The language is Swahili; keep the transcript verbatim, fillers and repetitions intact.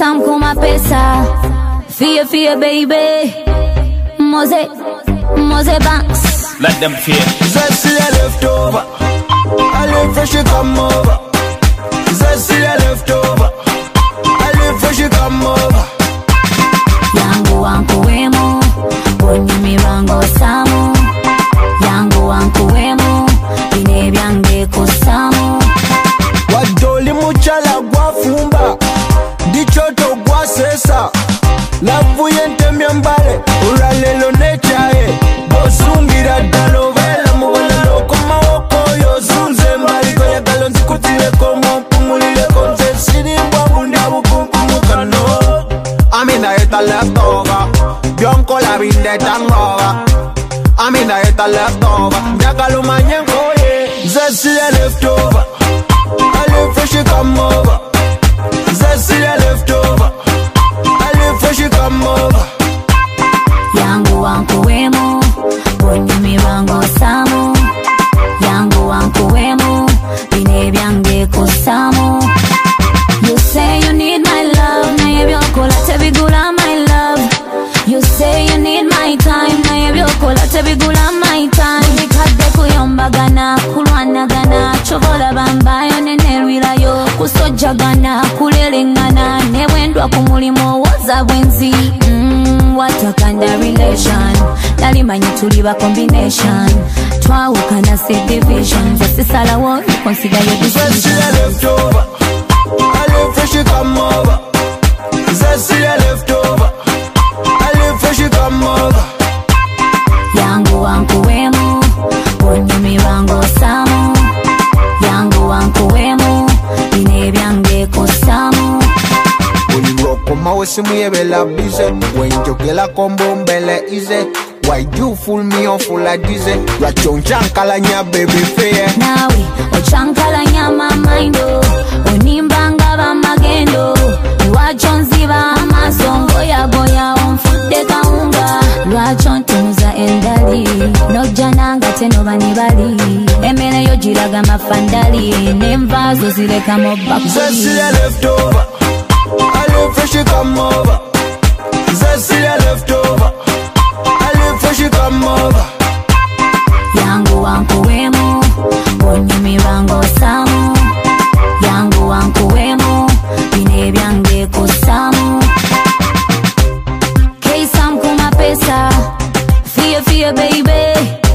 K-Sam kuma pesa Fear, fear, baby Mose, Mose Banks Let them fear. Zesty a leftover I live fresh, you come over. Zesty a leftover I live fresh, you come over. Yangu wanku wemo Onyumi wango samu Yangu wanku wemo Bine byange kusamu Wadoli muchala gwa fumba Dichoto gwa sesa Lavu yente myambale Uralelo nechae Bosungira dalovela Mwana loko mawoko yo Zunze mbali kwenye galonzi kutile komo Pumulile konze Sidi mwangu ndabu kumpumukano Amina ita leftover Bionko la binde tangova Amina ita leftover Njakalu manyenko ye Zesi ya leftover I live fresh, you come over. Zesty a leftover I live fresh, you come over. Yangu wanku wemo Onyumi wango samu Yangu wanku wemo Bine byange kusamu You say you need my love Na yebyoko late bigula my love You say you need my time Na yebyoko late bigula my time Nikadde kuyombagana kulwanagana Chovola bambayo nenerwirayo Kusojagana kulelengana Newendwa kumulimo woza bwenzi mm, What a kind of relation Nalimanyi tuliba combination Twawukana set division Zasisala wo you consider your decision Zesty a leftover I live fresh, you come over. Zesty a leftover I live fresh, you come over. Yangu wanku wemo Onyumi wango samu Yangu wanku wemo Bine byange kusamu Uliroko mawesi muyebela bize Wenjogela kombo mbele ize Why you fool me on full like dize La chonchankala nya baby fair Nawe ochankala nyama maindo Onimbanga ba magendo Iwachonziba amaso Ngoya goya onfudde kaunga Lwachontunuza endali Nojananga teno banibali Emene yo jiraga mafandali Nemvazo zileka mobakuli Zesty a leftover I live fresh, you come over. Zesty a leftover I live fresh, you come over. Yangu wanku wemo Onyumi wango samu Yangu wanku wemo Bine byange kusamu K-Sam kuma pesa Fear, fear, baby